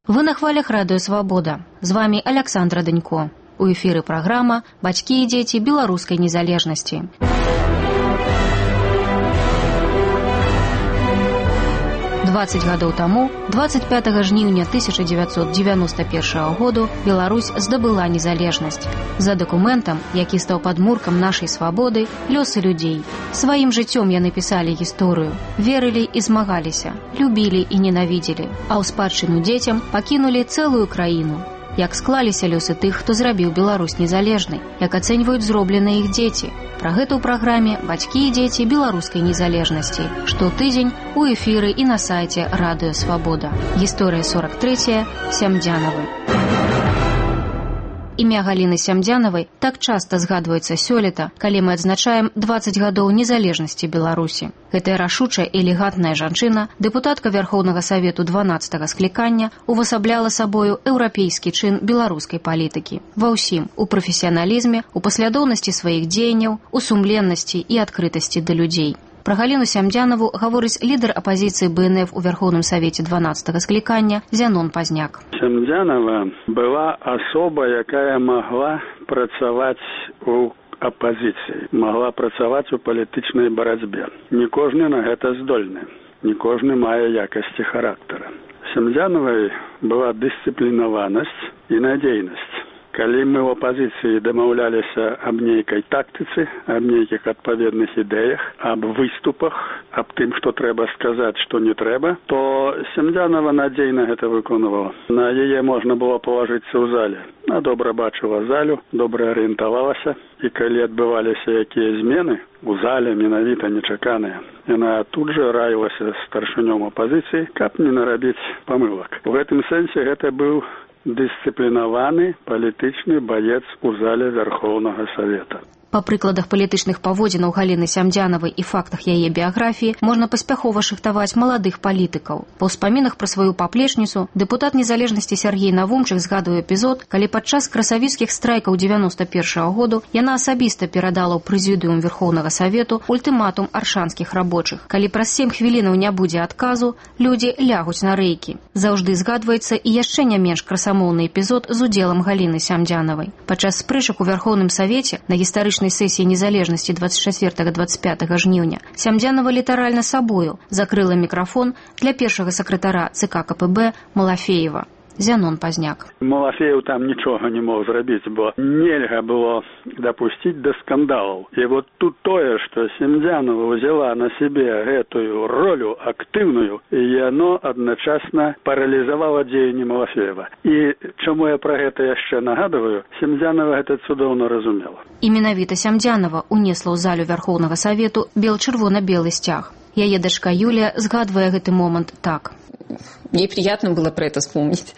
Вы на хвалях радыё «Свабода». З вами Александра Данько. У эфіры праграма «Бацькі і дзеці беларускай незалежнасці». «20 гадоў таму, 25 жніўня 1991 году, Беларусь здабыла незалежнасць. За дакументам, які стаў падмуркам нашай свабоды, лёсы людзей. Сваім жыццём яны пісалі гісторыю, верылі і змагаліся, любілі і ненавідзелі, а ў спадчыну дзецям пакінулі цэлую краіну. Як склаліся лёсы тых, хто зрабіў Беларусь незалежнай, як ацэньваюць зробленыя іх дзеці. Пра гэта ў праграме «Бацькі і дзеці беларускай незалежнасці». Штотыдзень у эфіры і на сайце радыё «Свабода». Гісторыя 43. Сямдзянавы. Імя Галіны Сямдзянавай так часта згадваецца сёлета, калі мы адзначаем 20 гадоў незалежнасці Беларусі. Гэтая рашучая і элегантная жанчына, дэпутатка Вярхоўнага Савету 12-га склікання, увасабляла сабою еўрапейскі чын беларускай палітыкі. Ва ўсім, у прафесіяналізме, у паслядоўнасці сваіх дзеянняў, у сумленнасці і адкрытасці да людзей. Пра Галіну Сямдзянаву гаворыць лідар апазіцыі БНФ у Вярхоўным Савеце 12-га склікання Зянон Пазняк. Сямдзянава была асоба, якая магла працаваць у апазіцыі, магла працаваць у палітычнай барацьбе. Не кожны на гэта здольны, не кожны мае якасці характара. Сямдзянавай была дысцыплінаванасць і надзейнасць. Калі мы ў апазіцыі дамаўляліся аб нейкай тактыцы, аб нейкіх адпаведных ідэях, аб выступах, аб тым, што трэба сказаць, што не трэба, то Сямдзянава надзейна гэта выконвала. На яе можна было палажыцца ў зале. Она добра бачыла залю, добра арыентавалася, і калі адбываліся якія змены у зале, менавіта нечаканыя, яна тут жа раілася старшынём апазіцыі, каб не нарабіць памылак. У гэтым сэнсе гэта быў дысцыплінаваны палітычны баец у зале Вярхоўнага Савета. Па прыкладах палітычных паводзінаў Галіны Сямдзянавай і фактах яе біяграфіі можна паспяхова шыхтаваць маладых палітыкаў. Па ўспамінах пра сваю паплечніцу дэпутат незалежнасці Сяргей Навумчык згадвае эпізод, калі падчас красавіцкіх страйкаў 91-го году яна асабіста перадала ў прэзідыум Верхоўнага Савету ультыматум аршанскіх рабочых. Калі праз 7 хвілінаў не будзе адказу, людзі лягуць на рэйкі. Заўжды згадваецца і яшчэ не менш красамоўны эпізод з удзелам Галіны Сямдзянавай. Падчас спрэчак у Верхоўным Савеце на гістарычнай сесіі незалежнасці 24-25 жніўня Сямдзянава літаральна сабою закрыла мікрафон для першага сакратара ЦК КПБ Малафеева. Зянон Пазняк. Малафеев там нічога не мог зрабіць, бо нельга было дапусціць да скандалаў. І вот тут тое, што Сямдзянава ўзяла на сябе гэтую ролю актыўную, і яно адначасна паралізавала дзеянні Малафеева. І чаму я пра гэта яшчэ нагадываю, Сямдзянава гэта цудоўна разумела. І менавіта Сямдзянава унесла ў залю Вярхоўнага Савету бел-чырвона-белы сцяг. Яе дачка Юлія згадвае гэты момант так. Ей приятно было про это вспомнить.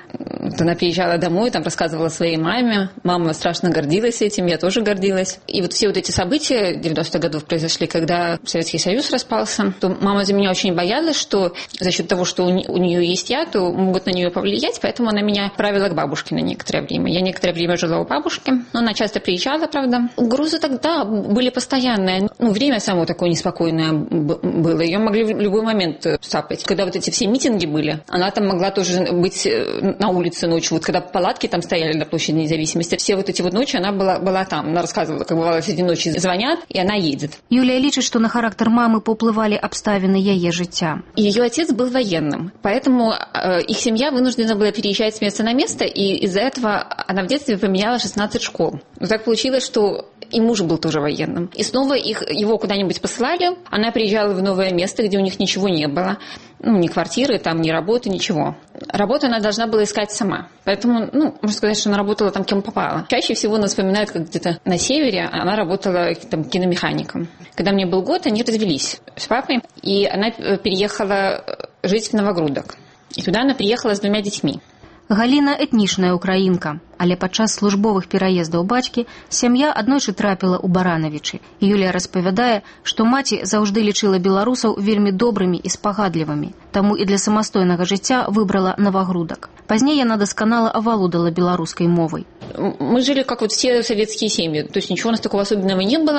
Она приезжала домой, там рассказывала своей маме. Мама страшно гордилась этим, я тоже гордилась. И вот все вот эти события 90-х годов произошли, когда Советский Союз распался, то мама за меня очень боялась, что за счет того, что у нее есть я, то могут на нее повлиять, поэтому она меня отправила к бабушке на некоторое время. Я некоторое время жила у бабушки, но она часто приезжала, правда. Угрозы тогда были постоянные. Время само такое неспокойное было. Ее могли в любой момент сапать. Когда вот эти все митинги были, она там могла тоже быть на улице ночью, вот когда палатки там стояли на площади Независимости, все вот эти вот ночи она была там. Она рассказывала, как бывало, среди ночи звонят, и она едет. Юлия лічыць, што на характар мамы паўплывалі абставіны яе жыцця. Ее отец был военным, поэтому их семья вынуждена была переезжать с места на место, и из-за этого она в детстве поменяла 16 школ. Но так получилось, что и муж был тоже военным. И снова его куда-нибудь посылали, она приезжала в новое место, где у них ничего не было. Ни квартиры, там, ни работы, ничего. Работу она должна была искать сама. Поэтому, можно сказать, что она работала там кем попала. Чаще всего она вспоминает, как где-то на севере она работала там киномехаником. Когда мне был год, они развелись с папой, и она переехала жить в Новогрудок. И туда она приехала с 2 детьми. Галіна этнічная украінка, але падчас службовых пераездаў бацькі сям'я аднойчы трапіла ў Баранавічы. Юлія распавядае, што маці заўжды лічыла беларусаў вельмі добрымі і спагадлівымі, таму і для самастойнага жыцця выбрала Новогрудок. Пазней яна дасканала авалодала беларускай мовай. Мы жили как вот все советские семьи, то есть ничего у нас такого особенного не было.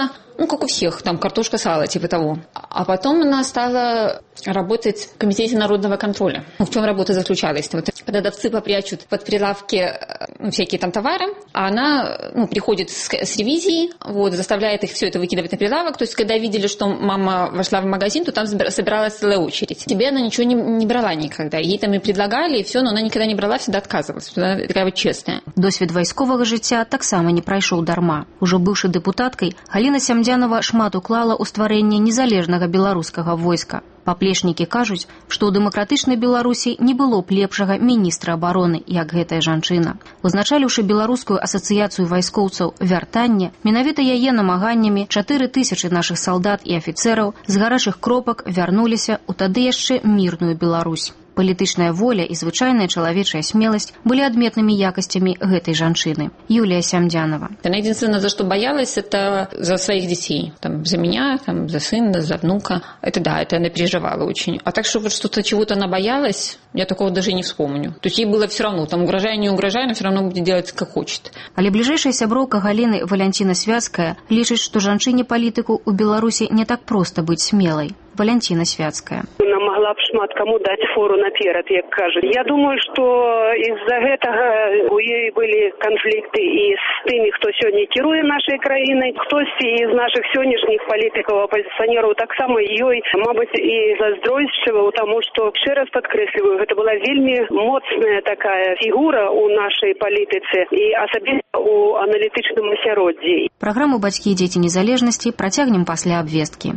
как у всех, там картошка, сало, типа того. А потом она стала работать в Комитете народного контроля. В чем работа заключалась? Вот, продавцы попрячут под прилавки всякие там товары, а она приходит с ревизией, вот, заставляет их все это выкидывать на прилавок. То есть, когда видели, что мама вошла в магазин, то там собиралась целая очередь. Тебе она ничего не брала никогда. Ей там и предлагали, и все, но она никогда не брала, всегда отказывалась. Она такая вот честная. Досвід вайсковага жыцця таксама не прайшоў дарма. Ужо быўшы дэпутаткай, Галіна Сямдзянова шмат уклала ў стварэнне незалежнага беларускага войска. Паплечнікі кажуць, што ў дэмакратычнай Беларусі не было б лепшага міністра абароны, як гэтая жанчына. Узначаліўшы беларускую асацыяцыю вайскоўцаў «Вяртанне», менавіта яе намаганнямі 4000 нашых салдат і афіцэраў з гарачых кропак вярнуліся ў тады яшчэ мірную Беларусь. Палітычная воля і звычайная чалавечая смеласць былі адметнымі якасцямі гэтай жанчыны. Юлия Сямдзянова. Она единственное, за что боялась, это за своих детей. Там, за меня, там, за сына, за внука. Это да, это она переживала очень. А так, чтобы что-то, чего-то она боялась, я такого даже и не вспомню. То есть ей было все равно, там, угрожая, не угрожая, она все равно будет делать, как хочет. Але бліжэйшая сяброўка Галіны Валянціна Свяцкая лічыць, што жанчыне-палітыку ў Беларусі не так проста быць смелай. Валянціна Свяцкая. Она могла б шмат кому дать фору наперед, як кажуть. Я думаю, что из-за гэтага у ёй были конфликты и с теми, кто сегодня кіруе нашей краиной. Хтось из наших сегодняшних политиков, оппозиционеров, так само ёй, мабуть, и заздройствовал, потому что, ще раз подкреслюю, это была вельми моцная такая фигура у нашей политицы и особенно у аналитичном асяроддзі. Программу «Бацькі і дзеці незалежнасці» працягнем пасля абвесткі.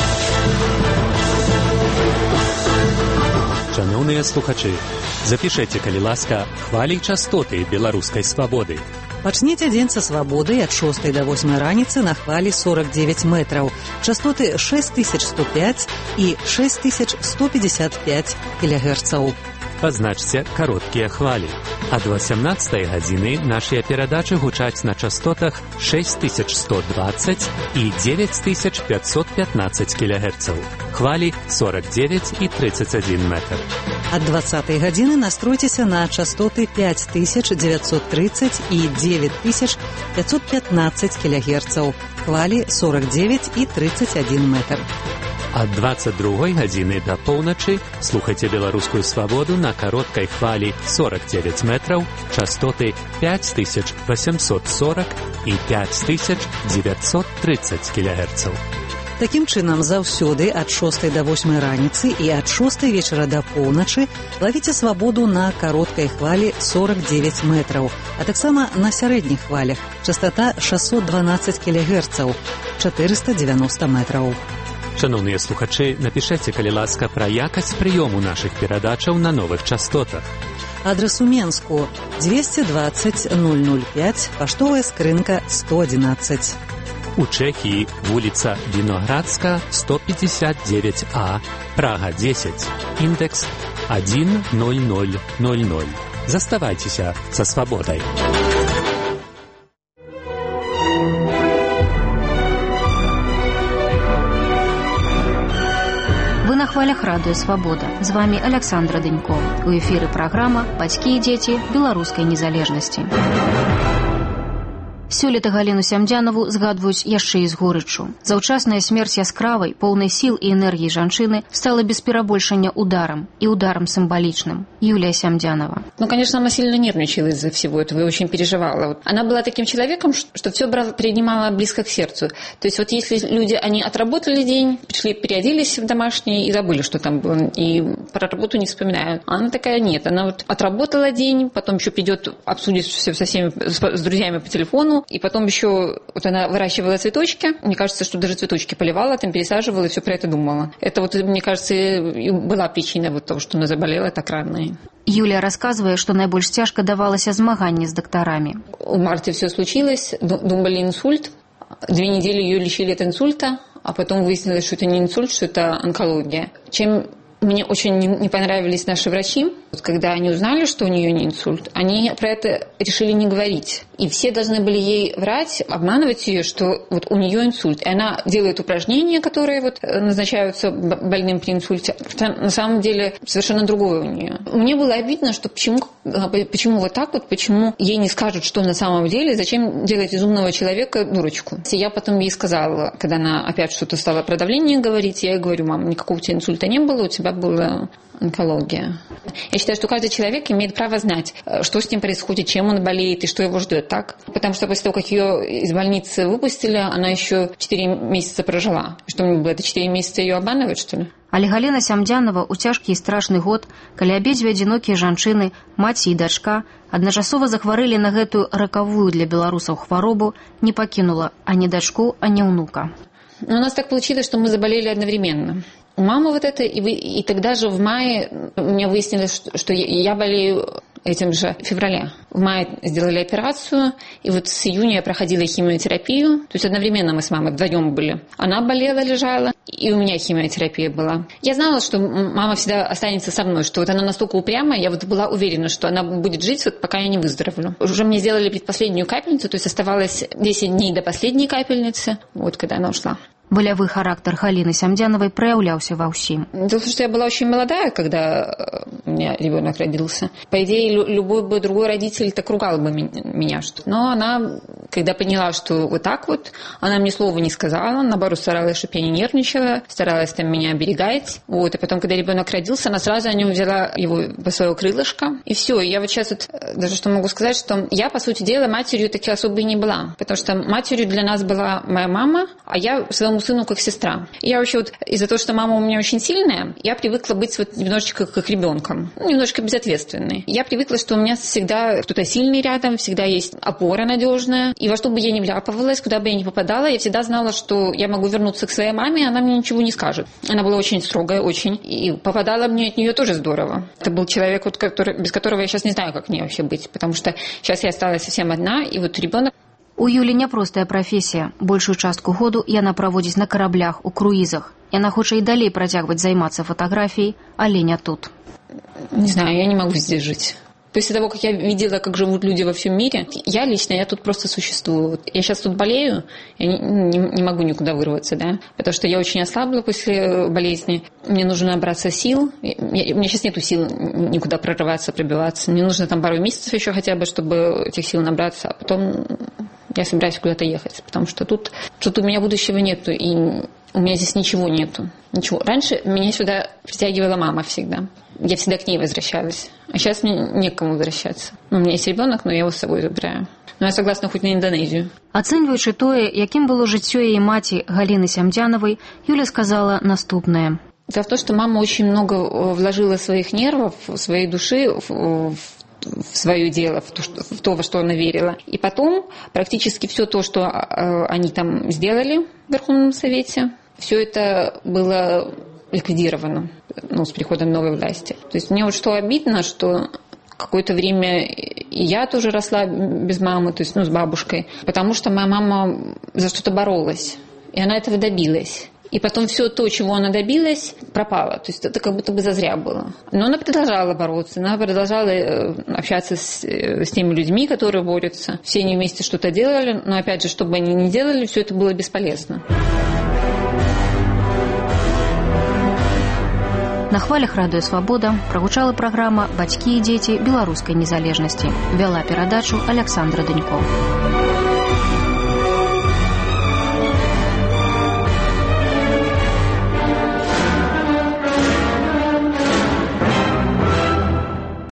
Шановныя слухачы, запішэце, калі ласка, хвалі частоты беларускай свабоды. Пачніце дзень са свабоды ад 6 до 8 раніцы на хвалі 49 метраў. Частоты 6105 і 6155 кілягерцаў. Пазначце кароткія хвалі. Ад 18 гадзіны нашыя перадачы гучаць на частотах 6120 і 9515 кілягерцаў. Хвалі 49 і 31 метр. Ад 20 гадзіны настройцеся на частоты 5930 і 9515 кілягерцаў. Хвалі 49 і 31 метр. Ад 22 гадзіны да поўначы слухайце беларускую свабоду на кароткай хвалі 49 метраў, частоты 5840 і 5930 кілягерцаў. Такім чынам, заўсёды ад 6 до 8 раніцы і ад 6 вечара да поўначы лавіце свабоду на кароткай хвалі 49 метраў, а таксама на сярэдніх хвалях, частота 612 кілягерцаў, 490 метраў. Шановныя слухачы, напішайце, калі ласка, пра якасць прыёму нашых перадачаў на новых частотах. Адрес у Менску 220 005, паштовая скрынка 111. У Чэхіі вуліца Віноградска, 159А, Прага 10, індекс 10000. Заставайцеся са свабодай. Вы на хвалях радыё «Свабода». З вами Александра Дынько. У эфіры праграма «Бацькі і дзеці беларускай незалежнасці». Сёлета Галіну Сямдзянову згадваюць яшчэ і з горыччу. Заўчасная смерць яскравай, поўнай сіл і энергіі жанчыны стала без перабольшання ударом, и ударом символичным. Юлия Сямдзянова. Конечно, она сильно нервничала из-за всего этого и очень переживала. Она была таким человеком, что все принимала близко к сердцу. То есть вот если люди, они отработали день, пришли, переоделись в домашние и забыли, что там было, и про работу не вспоминают. А она такая нет. Она вот отработала день, потом еще придет, обсудит все со всеми, с друзьями по телефону, и потом еще вот она выращивала цветочки. Мне кажется, что даже цветочки поливала, там пересаживала и все про это думала. Это вот, мне кажется, и была причина вот того, что она заболела так рано. Юлия рассказывает, что наибольш цяжка давалася змаганне с докторами. В марте все случилось, думали инсульт. 2 недели ее лечили от инсульта, а потом выяснилось, что это не инсульт, что это онкология. Чем Мне очень не понравились наши врачи. Когда они узнали, что у нее не инсульт, они про это решили не говорить. И все должны были ей врать, обманывать ее, что вот у нее инсульт. И она делает упражнения, которые вот назначаются больным при инсульте. Хотя на самом деле совершенно другое у нее. Мне было обидно, что почему вот так вот, почему ей не скажут, что на самом деле, зачем делать из умного человека дурочку. Я потом ей сказала, когда она опять что-то стала про давление говорить, я ей говорю: мама, никакого у тебя инсульта не было, у тебя была онкология. Я считаю, что каждый человек имеет право знать, что с ним происходит, чем он болеет и что его ждет, так? Потому что после того, как ее из больницы выпустили, она еще 4 месяца прожила. Что мне было, это 4 месяца ее обманывать, что ли? Але Галіна Сямдзянава ў цяжкі і страшны год, калі абедзве адзінокія жанчыны, маці і дачка, адначасова захварэлі на гэтую ракавую для беларусаў хваробу, не пакінула ані дачку, ані ўнука. Но у нас так получилось, что мы заболели одновременно. У мамы вот это, и тогда же в мае у меня выяснилось, что я болею этим же в феврале. В мае сделали операцию, и вот с июня я проходила химиотерапию. То есть одновременно мы с мамой вдвоем были. Она болела, лежала, и у меня химиотерапия была. Я знала, что мама всегда останется со мной, что вот она настолько упрямая, я вот была уверена, что она будет жить, вот пока я не выздоровлю. Уже мне сделали предпоследнюю капельницу, то есть оставалось 10 дней до последней капельницы, вот когда она ушла. Болявы характар Галины Сямдзяновой проявлялся во всем. Дело в том, что я была очень молодая, когда у меня ребенок родился. По идее, любой бы другой родитель так ругал бы меня. Но она, когда поняла, что вот так вот, она мне слова не сказала, наоборот, старалась, чтобы я не нервничала, старалась там меня оберегать. Вот. И потом, когда ребенок родился, она сразу о нем взяла его по свое крылышко. И все. Я вот сейчас вот даже что могу сказать, что я, по сути дела, матерью таки особо и не была. Потому что матерью для нас была моя мама, а я своему сыну как сестра. Я вообще вот из-за того, что мама у меня очень сильная, я привыкла быть вот немножечко как ребенком, немножко безответственной. Я привыкла, что у меня всегда кто-то сильный рядом, всегда есть опора надежная. И во что бы я ни вляпывалась, куда бы я ни попадала, я всегда знала, что я могу вернуться к своей маме, и она мне ничего не скажет. Она была очень строгая, очень. И попадала мне от нее тоже здорово. Это был человек, вот, без которого я сейчас не знаю, как мне вообще быть, потому что сейчас я осталась совсем одна, и вот ребенок. У Юлі няпростая прафесія. Большую частку году яна праводзіць на караблях, у круізах. Яна хоча і далей працягваць займацца фотографией, але не тут. Не знаю, я не могу здесь жить. После того, как я видела, как живут люди во всем мире, я тут просто существую. Я сейчас тут болею, я не могу никуда вырваться, да, потому что я очень ослабла после болезни. Мне нужно набраться сил. У меня сейчас нету сил никуда прорываться, пробиваться. Мне нужно там пару месяцев еще хотя бы, чтобы этих сил набраться, а потом я собираюсь куда-то ехать, потому что тут у меня будущего нету, и у меня здесь ничего нету. Ничего. Раньше меня сюда притягивала мама всегда. Я всегда к ней возвращалась. А сейчас мне некому возвращаться. У меня есть ребенок, но я его с собой забираю. Но я согласна хоть на Индонезию. Ацэньваючы тое, якім было жыццё яе маці Галины Сямдзяновой, Юля сказала наступное. Дело в том, что мама очень много вложила своих нервов, своей души в свое дело, в то, во что она верила. И потом практически все то, что они там сделали в Верховном Совете, все это было ликвидировано, с приходом новой власти. То есть мне вот что обидно, что какое-то время и я тоже росла без мамы, то есть, с бабушкой, потому что моя мама за что-то боролась, и она этого добилась. И потом все то, чего она добилась, пропало. То есть это как будто бы зазря было. Но она продолжала бороться, она продолжала общаться с теми людьми, которые борются. Все они вместе что-то делали, но опять же, что бы они ни делали, все это было бесполезно. На хвалях радыё «Свабода» прагучала праграма «Бацькі і дзеці беларускай незалежнасці». Вяла перадачу Аляксандра Дынько.